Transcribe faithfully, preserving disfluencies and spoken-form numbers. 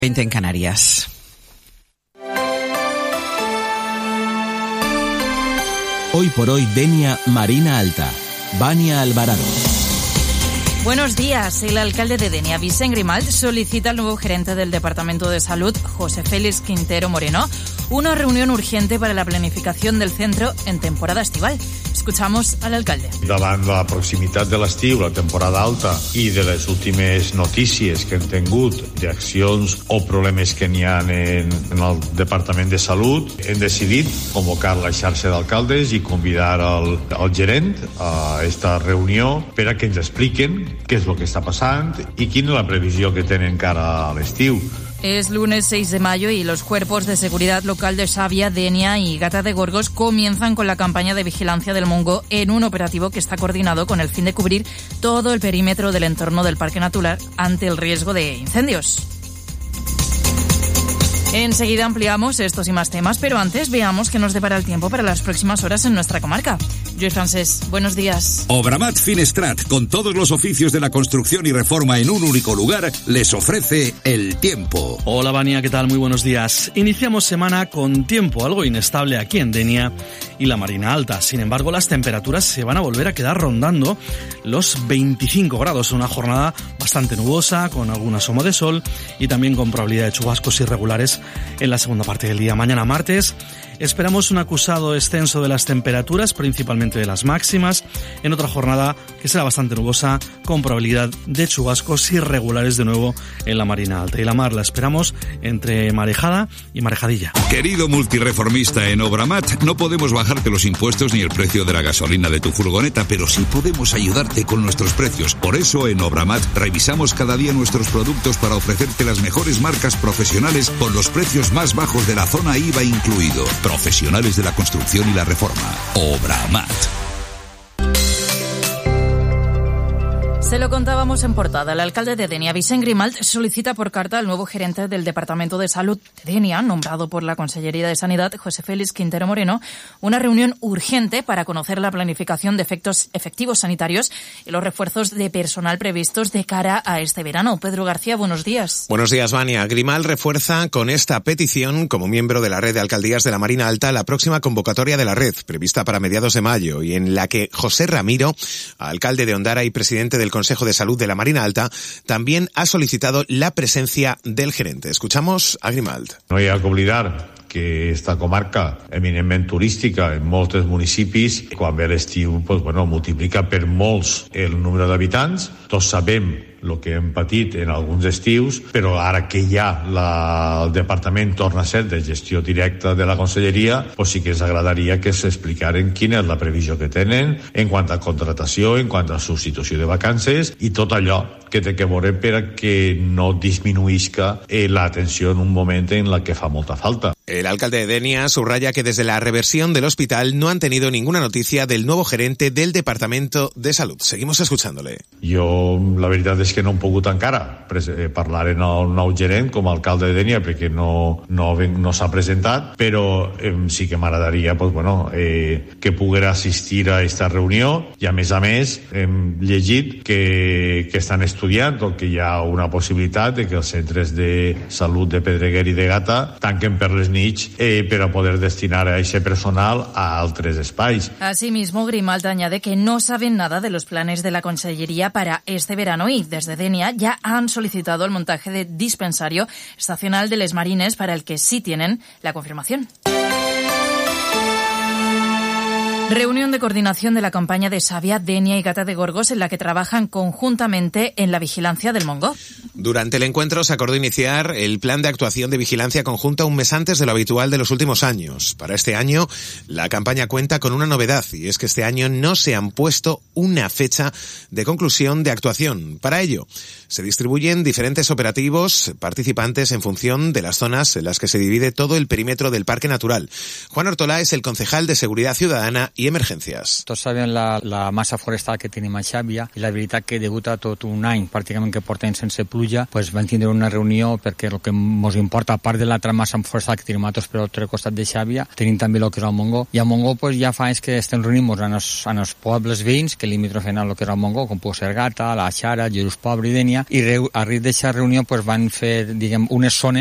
veinte en Canarias. Hoy por hoy, Denia, Marina Alta. Vania Alvarado. Buenos días. El alcalde de Denia, Vicent Grimalt, solicita al nuevo gerente del Departamento de Salud, José Félix Quintero Moreno, una reunión urgente para la planificación del centro en temporada estival. Escuchamos al alcalde. Davant la proximitat de l'estiu, la temporada alta, i de les últimes notícies que hem tingut d'accions o problemes que n'hi ha en, en el Departament de Salut, hem decidit convocar la xarxa d'alcaldes i convidar el, el gerent a esta reunió per a que ens expliquen què és el que està passant i quina és la previsió que tenen cara a l'estiu. Es lunes seis de mayo y los cuerpos de seguridad local de Xàbia, Denia y Gata de Gorgos comienzan con la campaña de vigilancia del Montgó en un operativo que está coordinado con el fin de cubrir todo el perímetro del entorno del Parque Natural ante el riesgo de incendios. Enseguida ampliamos estos y más temas, pero antes veamos qué nos depara el tiempo para las próximas horas en nuestra comarca. Lluís Francés, buenos días. Obramat Finestrat, con todos los oficios de la construcción y reforma en un único lugar, les ofrece el tiempo. Hola Vania, ¿qué tal? Muy buenos días. Iniciamos semana con tiempo algo inestable aquí en Denia y la Marina Alta. Sin embargo, las temperaturas se van a volver a quedar rondando los veinticinco grados. Una jornada bastante nubosa, con algún asomo de sol y también con probabilidad de chubascos irregulares en la segunda parte del día. Mañana martes esperamos un acusado descenso de las temperaturas, principalmente de las máximas, en otra jornada que será bastante nubosa, con probabilidad de chubascos irregulares de nuevo en la Marina Alta. Y la mar la esperamos entre marejada y marejadilla. Querido multireformista en Obramat, no podemos bajarte los impuestos ni el precio de la gasolina de tu furgoneta, pero sí podemos ayudarte con nuestros precios. Por eso en Obramat revisamos cada día nuestros productos para ofrecerte las mejores marcas profesionales con los precios más bajos de la zona I V A incluido. Profesionales de la construcción y la reforma. Obramat. Se lo contábamos en portada. El alcalde de Denia, Vicent Grimalt, solicita por carta al nuevo gerente del Departamento de Salud de Denia, nombrado por la Consellería de Sanidad, José Félix Quintero Moreno, una reunión urgente para conocer la planificación de efectos efectivos sanitarios y los refuerzos de personal previstos de cara a este verano. Pedro García, buenos días. Buenos días, Vania. Grimalt refuerza con esta petición, como miembro de la red de alcaldías de la Marina Alta, la próxima convocatoria de la red, prevista para mediados de mayo, y en la que José Ramiro, alcalde de Ondara y presidente del Consejo de Salud de la Marina Alta, también ha solicitado la presencia del gerente. Escuchamos a Grimalt. No hi ha que oblidar que esta comarca eminentment turística en molts municipis, quan ve l'estiu, pues, bueno, multiplica per molts el número d'habitants. Tots sabem el que hem patit en alguns estius, però ara que ja la, el departament torna a ser de gestió directa de la conselleria, pues sí que ens agradaria que s'explicaren quina és la previsió que tenen en quant a contratació, en quant a substitució de vacances i tot allò que té que veure per a que no disminuïsca eh, l'atenció en un moment en la que fa molta falta. El alcalde de Denia subraya que desde la reversión del hospital no han tenido ninguna noticia del nuevo gerente del Departamento de Salud. Seguimos escuchándole. Jo, la veritat és que no hem pogut encara parlar en el nou gerent com a alcalde de Denia perquè no, no, no s'ha presentat, però eh, sí que m'agradaria pues, bueno, eh, que poguera assistir a aquesta reunió i a més a més hem llegit que, que estan estudiant o que hi ha una possibilitat de que els centres de salut de Pedreguer i de Gata tanquen per les nits eh, per a poder destinar a ese personal a altres espais. Asimismo, Grimalt añade que no saben nada de los planes de la Consellería para este verano y desde Denia ya han solicitado el montaje de dispensario estacional de Les Marines para el que sí tienen la confirmación. Reunión de coordinación de la campaña de Xàbia, Denia y Gata de Gorgos en la que trabajan conjuntamente en la vigilancia del Montgó. Durante el encuentro se acordó iniciar el plan de actuación de vigilancia conjunta un mes antes de lo habitual de los últimos años. Para este año, la campaña cuenta con una novedad y es que este año no se han puesto una fecha de conclusión de actuación. Para ello, se distribuyen diferentes operativos participantes en función de las zonas en las que se divide todo el perímetro del Parque Natural. Juan Ortolá es el concejal de Seguridad Ciudadana y emergencias. Tots sabem la, la massa forestal que tenim a Xàbia i la veritat que degut a tot un any pràcticament que portem sense pluja, pues van tindre una reunió perquè el que ens importa, a part de l'altra massa forestal que tenim altres per l'altre costat de Xàbia, tenim també el que és el Montgó. I a Montgó pues, ja fa anys que estem reunint-nos en els, en els pobles veïns que limítrofen el que és el Montgó, com pot ser Gata, la Xara, Llerús Pobre i Dénia, i reu, a rit d'aquesta reunió pues, van fer diguem, unes zones